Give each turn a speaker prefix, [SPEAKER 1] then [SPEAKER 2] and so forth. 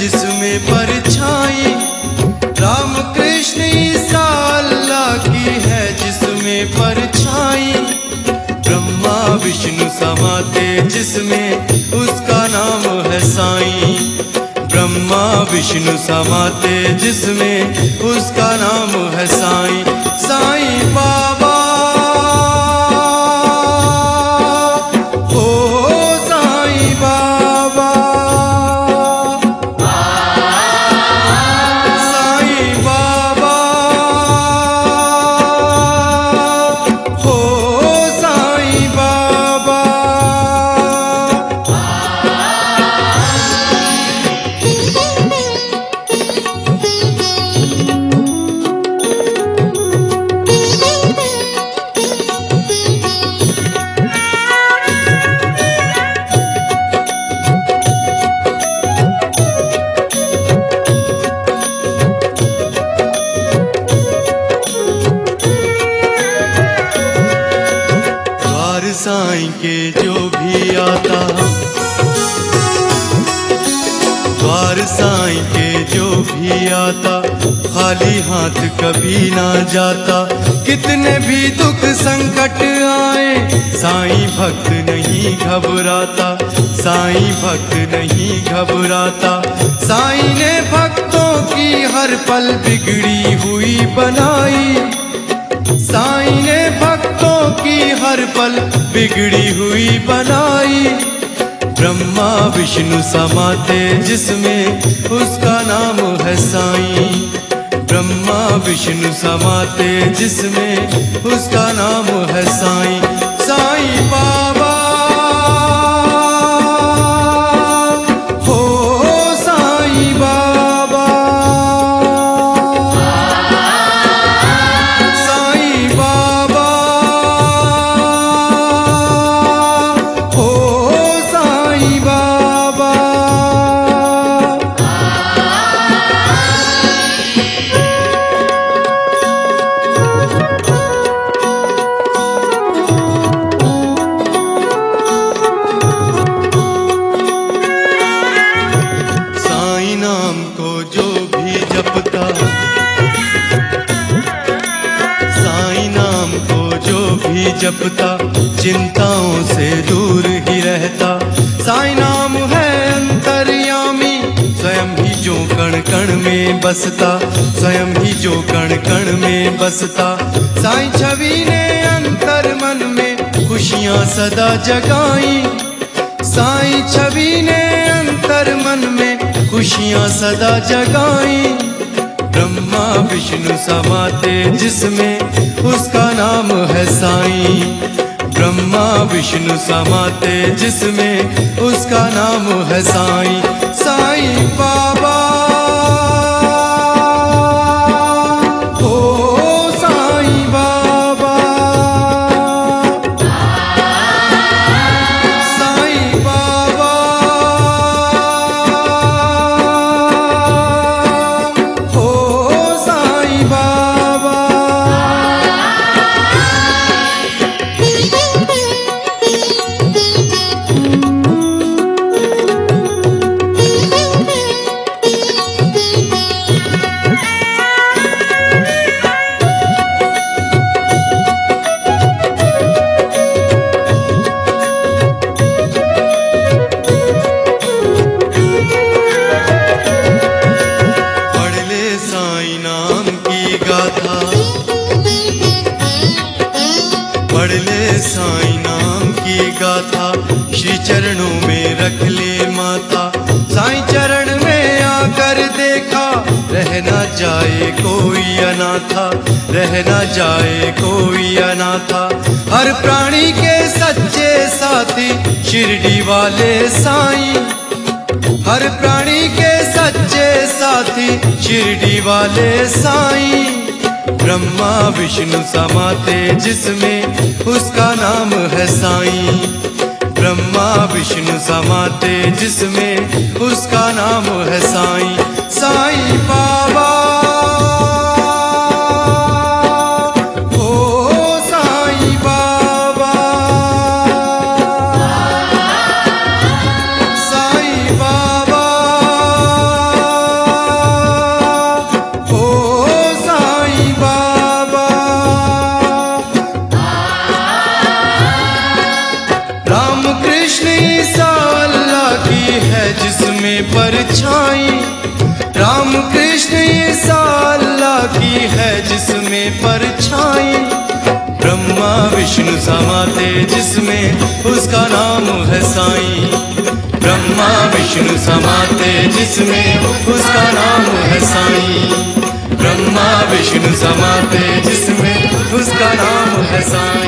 [SPEAKER 1] जिसमें परछाई, राम कृष्ण ईसा अल्लाह की है जिसमें परछाई। ब्रह्मा विष्णु समाते जिसमें उसका नाम है साईं। ब्रह्मा विष्णु समाते जिसमें उसका नाम है साईं। साईं बाबा साईं के जो भी आता, द्वार साईं के जो भी आता, खाली हाथ कभी ना जाता। कितने भी दुख संकट आए, साईं भक्त नहीं घबराता। साईं भक्त नहीं घबराता। साईं ने भक्तों की हर पल बिगड़ी हुई बनाई। साईं ने भक्तों की हर पल बिगड़ी हुई बनाई। ब्रह्मा विष्णु समाते जिसमें उसका नाम है साईं। ब्रह्मा विष्णु समाते जिसमें उसका नाम है साईं। साईं बाबा जपता, चिंताओं से दूर ही रहता। साईं नाम है अंतर्यामी, स्वयं ही जो कण कण में बसता। स्वयं ही जो कण कण में बसता। साईं छवि ने अंतर मन में खुशियां सदा जगाई। साईं छवि ने अंतर मन में खुशियां सदा जगाई। ब्रह्मा विष्णु समाते जिसमें उसका नाम है साईं। ब्रह्मा विष्णु समाते जिसमें उसका नाम है साईं। साईं बाबा पढ़ ले साईं नाम की गाथा, श्री चरणों में रख ले माथा। साईं चरण में आकर देखा, रह न जाए कोई अनाथा। रह न जाए कोई अनाथा। हर प्राणी के सच्चे साथी शिरडी वाले साईं। हर प्राणी के सच्चे साथी शिरडी वाले साईं। ब्रह्मा विष्णु समाते जिसमें उसका नाम है साईं। ब्रह्मा विष्णु समाते जिसमें उसका नाम है साईं। साईं बाबा परछाई। राम कृष्ण ईसा अल्लाह की है जिसमें परछाई। ब्रह्मा विष्णु समाते जिसमें उसका नाम है साईं। ब्रह्मा विष्णु समाते जिसमें उसका नाम है साईं। ब्रह्मा विष्णु समाते जिसमें उसका नाम है साईं।